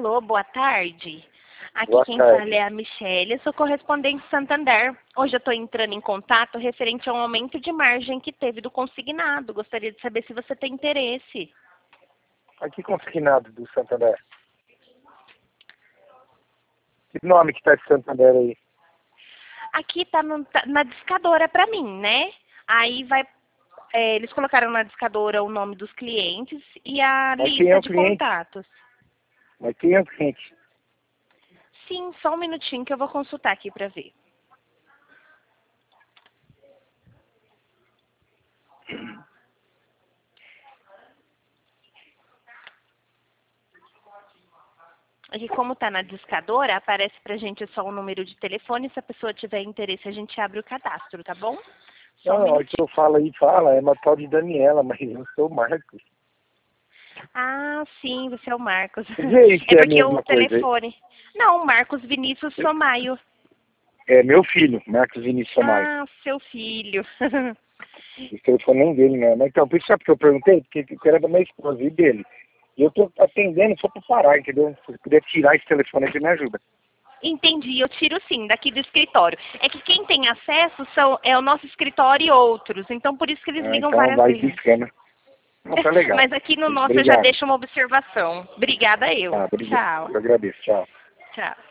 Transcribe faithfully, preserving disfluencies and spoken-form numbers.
Alô, boa tarde. Aqui Boa quem tarde. fala é a Michelle, sou correspondente Santander. Hoje eu estou entrando em contato referente ao aumento de margem que teve do consignado. Gostaria de saber se você tem interesse. Aqui consignado do Santander. Que nome que tá de Santander aí? Aqui está na discadora para mim, né? Aí vai... É, eles colocaram na discadora o nome dos clientes e a Mas quem lista é o de cliente? contatos. Mas quem é o cliente? Sim, só um minutinho que eu vou consultar aqui para ver. Aqui, como está na discadora, aparece pra gente só o número de telefone. Se a pessoa tiver interesse, a gente abre o cadastro, tá bom? Só um Não, o que eu minutinho. falo aí, fala, é uma tal de Daniela, mas eu sou o Marcos. Ah, sim, você é o Marcos. Vê se É é a porque o mesma coisa aí. telefone... Não, Marcos Vinícius Somaio. É meu filho, Marcos Vinícius Somaio. Ah, seu filho. O telefone nem dele, né? Mas então, por isso sabe porque eu perguntei? Porque eu era da minha esposa e dele. E eu tô atendendo só pra parar, entendeu? Se puder tirar esse telefone aqui, me ajuda. Entendi, eu tiro sim, daqui do escritório. É que quem tem acesso são, é o nosso escritório e outros. Então, por isso que eles Ah, ligam então várias vai vezes. bicana. Não, tá legal. Mas aqui no nosso eu já Obrigado. deixo uma observação. Obrigada eu. Tá, obrigado. Tchau. Eu agradeço. Tchau. Tchau.